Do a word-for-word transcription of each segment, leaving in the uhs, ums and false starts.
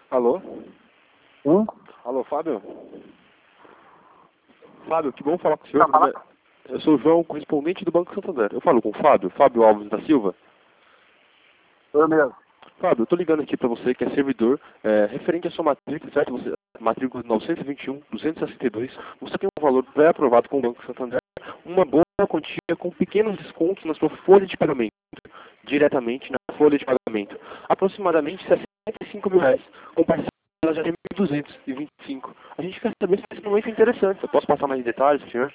Alô? Hum? Alô, Fábio? Fábio, que bom falar com o senhor. Tá falando? Eu sou o João, correspondente do Banco Santander. Eu falo com o Fábio, Fábio Alves da Silva. Eu mesmo. Fábio, eu tô ligando aqui pra você que é servidor, é, referente à sua matrícula, certo? Você, matrícula novecentos e vinte e um, duzentos e sessenta e dois. Você tem um valor pré-aprovado com o Banco Santander, uma boa quantia com pequenos descontos na sua folha de pagamento, diretamente na folha de pagamento. Aproximadamente sessenta e cinco mil reais, com parcela já de mil duzentos e vinte e cinco. A gente quer saber se esse momento é interessante. Eu posso passar mais detalhes, senhor?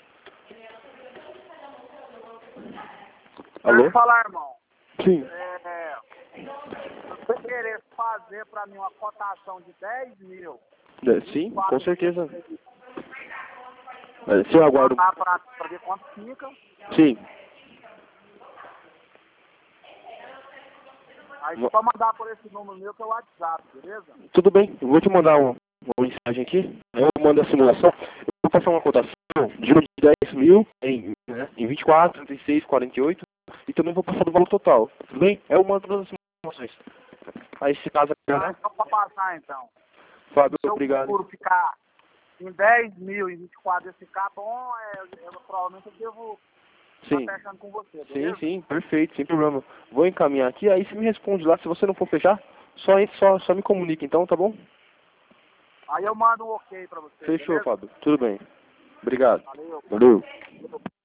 Deixa eu Alô? te falar, irmão. Sim. É, você querer fazer pra mim uma cotação de dez mil. É, sim, com certeza. Vezes, É, se eu aguardo... mandar pra, pra ver quanto fica. Sim. Aí você pode mandar por esse número meu que é o WhatsApp, beleza? Tudo bem, eu vou te mandar uma, uma mensagem aqui, aí eu mando a simulação, eu vou passar uma cotação de uma de dez mil em, né, em vinte e quatro, trinta e seis, quarenta e oito, e também vou passar do valor total, tudo bem? Eu mando todas as simulações. Aí se caso, Ah, né? então pode passar então. Fábio, Se eu obrigado. procuro ficar em dez mil e vinte e quatro e ficar bom, é, eu, provavelmente eu devo Sim, estar fechando com você, sim, beleza? sim, perfeito, sem problema. Vou encaminhar aqui, aí você me responde lá, se você não for fechar, só, só, só me comunica então, tá bom? Aí eu mando um ok pra você, Fechou, beleza? Fábio, tudo bem. Obrigado. Valeu. Valeu.